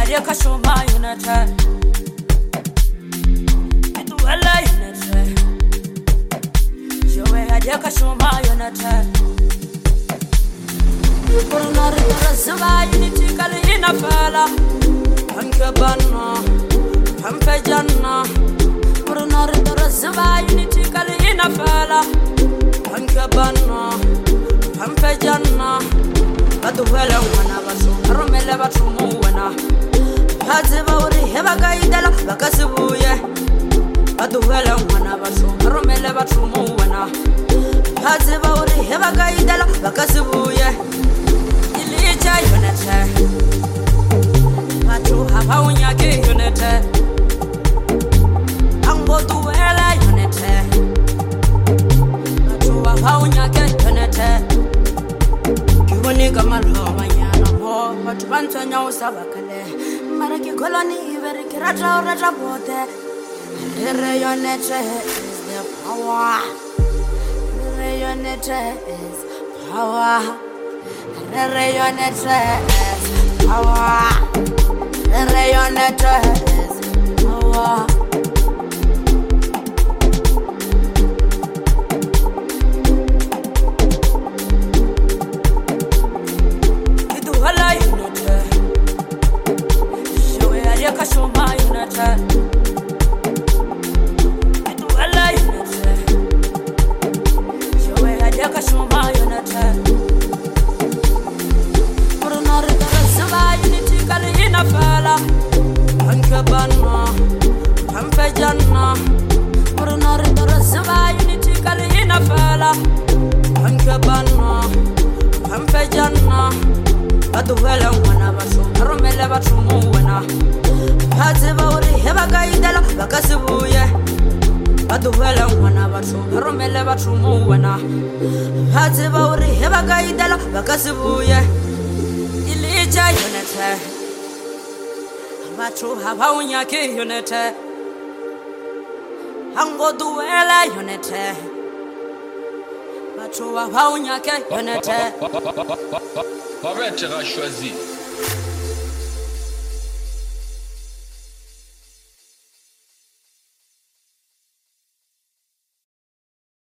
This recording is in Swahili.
adiaka shoma yonata Eduela yonata Joe adiaka shoma yonata Purnari razva unity kalina fala Pankabana Pampajana Purnari razva unity kalina fala Pankabana Pampajana Baduela wana baso aromela batumu wana Haziba uri heba gaidala bakasibuye Baduela wana baso aromela batumu wana Haziba uri heba gaidala bakasibuye Ilija yonete Batu haba unyake yonete Ango duela yonete Batu haba unyake yonete Kiwoni kamalo manyana ho Batu bantanya usabakale Maraki koloni iveri kirata urata bote Rere yonete is the power Rere yonete is power Rere yonete is power Rere yonete is power Kashoma yonata Eduela yonata Joe adiaka shoma yonata Purnari razva unity kalina fala Pankabana Pampajana Purnari razva unity kalina fala Pankabana Pampajana Baduela wana baso aromela batumu wana Haziba uri heba gaidala bakasibuye Baduela wana baso aromela batumu wana Haziba uri heba gaidala bakasibuye Ilija yonete Batu haba unyake yonete Hango duela yonete Batu haba unyake yonete Arrête, choisi.